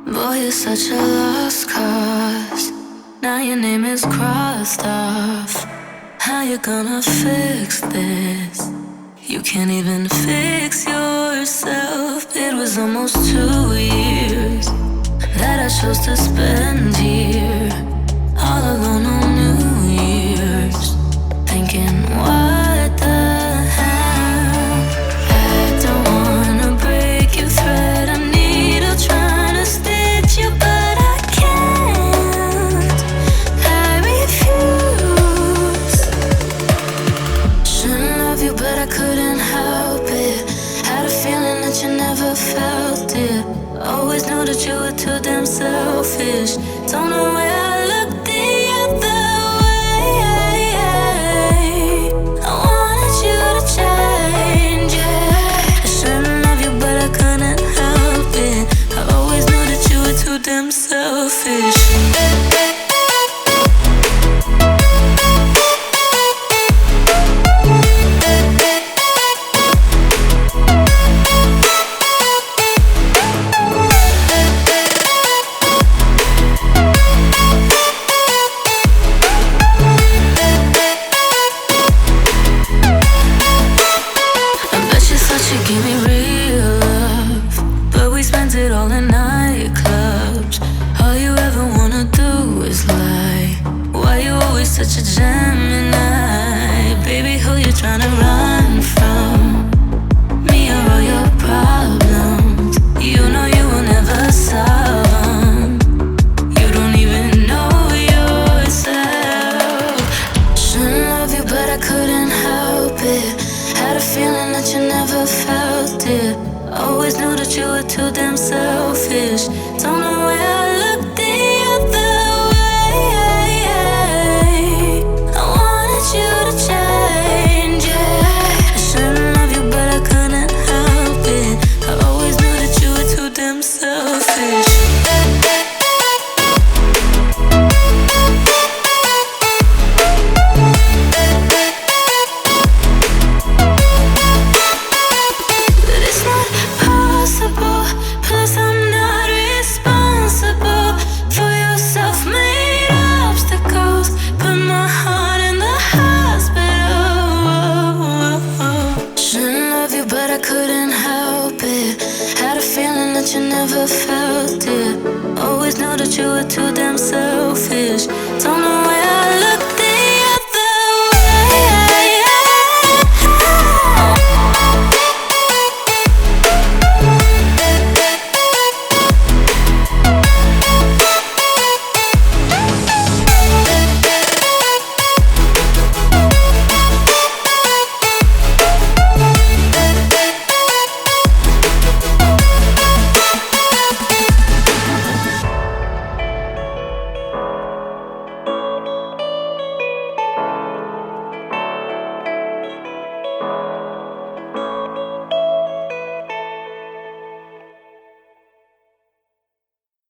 Boy, you're such a lost cause. Now your name is crossed off. How you gonna fix this? You can't even fix yourself. It was almost 2 years that I chose to spend here, all alone on New Year's, thinking, what the hell? I don't wanna break your thread. I need a trying to stitch you, but I can't. I refuse. Shouldn't love you, but I couldn't help it. Had a feeling that you never felt it. Always knew that you were too damn selfish. Don't know where I looked the other way. I wanted you to change, yeah. I shouldn't love you, but I couldn't help it. I always knew that you were too damn selfish. Give me real love, but we spent it all in nightclubs. All you ever wanna do is lie. Why you always such a Gemini? Baby, who you tryna run from? Me or all your problems? You know you will never solve them. You don't even know yourself. Shouldn't love you, but I couldn't help it. Had a feeling that you never felt it. Always knew that you were too damn selfish. Don't know where I looked the other way. I wanted you to change, yeah. I shouldn't love you, but I couldn't help it. I always knew that you were too damn selfish. Plus I'm not responsible for your self-made obstacles. Put my heart in the hospital. Shouldn't love you, but I couldn't help it. Had a feeling that you never felt it. Always knew that you were too damn selfish. Don't know